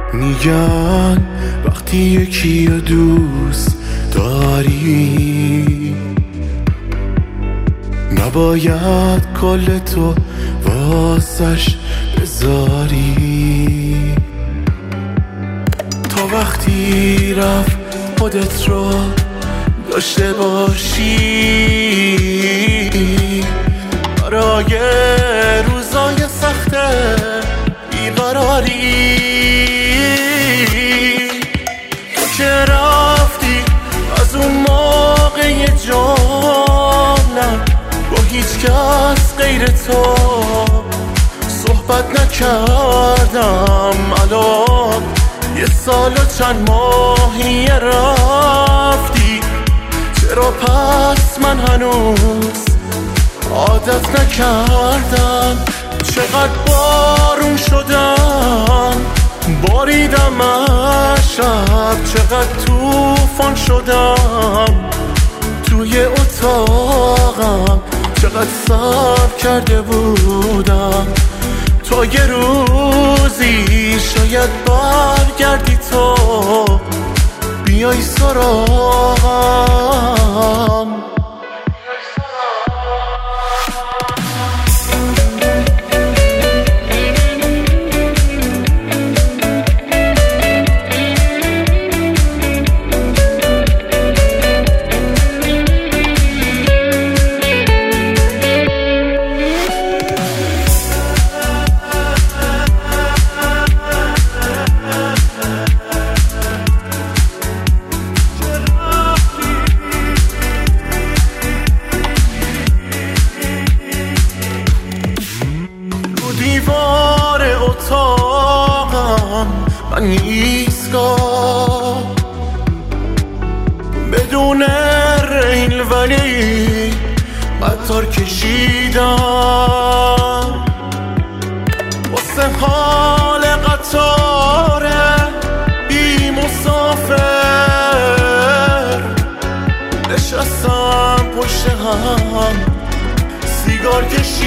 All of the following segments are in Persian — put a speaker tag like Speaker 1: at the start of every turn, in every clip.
Speaker 1: میگن وقتی یکی رو دوست داری نباید کل تو واسش بذاری، تا وقتی رفت خودت رو داشته باشی برای روزای سخت بیقراری. تو که رفتی از اون موقع جانم با هیچ کس غیر تو صحبت نکردم، الان 1 سال و چند ماهی رفتی، چرا پس من هنوز عادت نکردم؟ چقدر بارون شدم باریدم از شب، چقدر طوفان شدم توی اتاقم، چقدر صبر کرده بودم تا یه روزی شاید برگردی تو بیای سراغم. دیوار اتاقم من ایستگاه بدون ریل ولی قطار کشیدم واسه حال قطار بی مسافر، نشستم پشت هم سیگار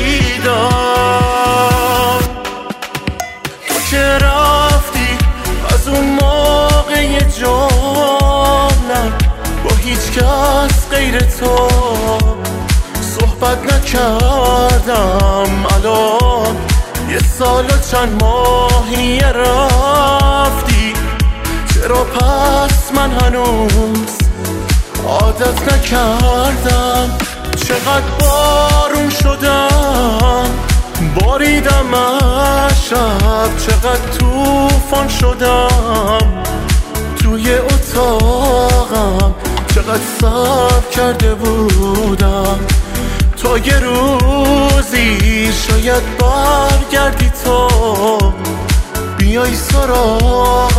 Speaker 1: کشیدم. تو که رفتی از اون موقع جانم با هیچ کس غیر تو صحبت نکردم، الان 1 سال و چند ماهی رفتی، چرا پس من هنوز عادت نکردم؟ چقدر بارون شدم باریدم از شب، چقدر طوفان شدم توی اتاقم، چقدر صبر کرده بودم تا یه روزی شاید برگردی تو بیای سراغم.